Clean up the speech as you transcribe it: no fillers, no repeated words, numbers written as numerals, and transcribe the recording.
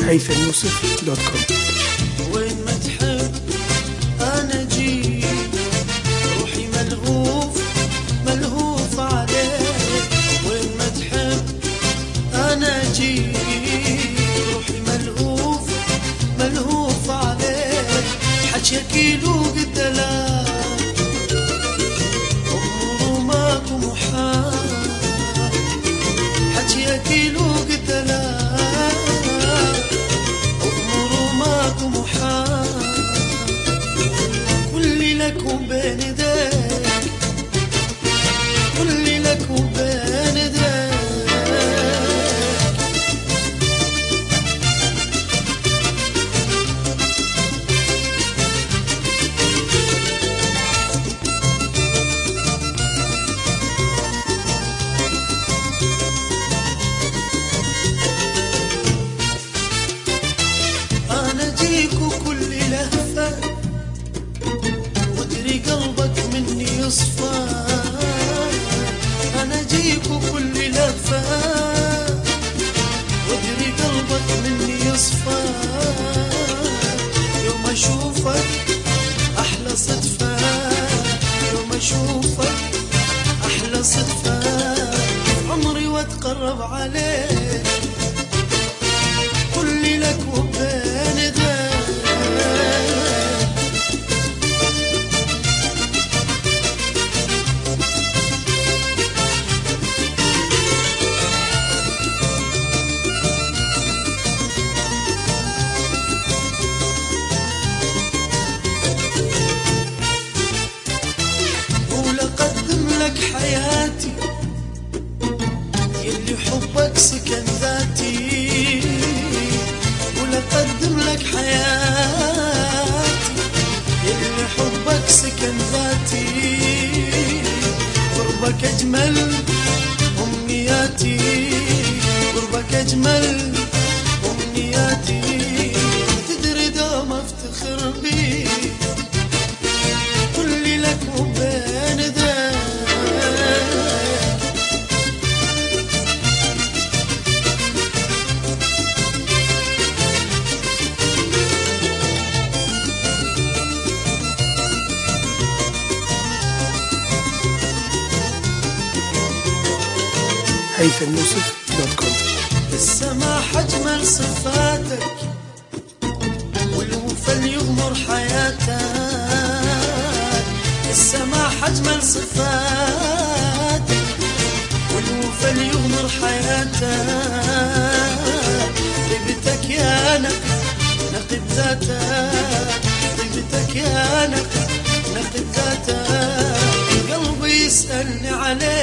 هيثميوسف.com. وين ما تحب أنا جي، روحي ملهوف ملهوف عليك. وين ما تحب أنا جي، روحي ملهوف ملهوف عليك. حكيك له قلت لا، أمره ماكو محال. حكيك له قلت لا، لك وبين ايديك، كل لك وبين ايديك. انا جيك وكل لهفه قلبك مني يصفى. أنا جيك وكل لفة وادري قلبك مني يصفى. يوم أشوفك أحلى صدفة، يوم أشوفك أحلى صدفة. عمري وأتقرب عليك، كل لك وبين ايديك. حياتي يلي حبك سكن ذاتي، ولقدم لك حياتي يلي حبك سكن ذاتي. قربك أجمل أمنياتي، قربك أجمل أمنياتي. تدري دوم أفتخر بيك، كل لك وبين ذاتي. هيثميوسف.com. السماح أجمل صفاتك، والوفا يغمر حياتك. السماح أجمل صفاتك، والوفا يغمر حياتك. طيبتك يا نقد ذاتك، طيبتك يا نقد ذاتك. قلبي يسألني عليك،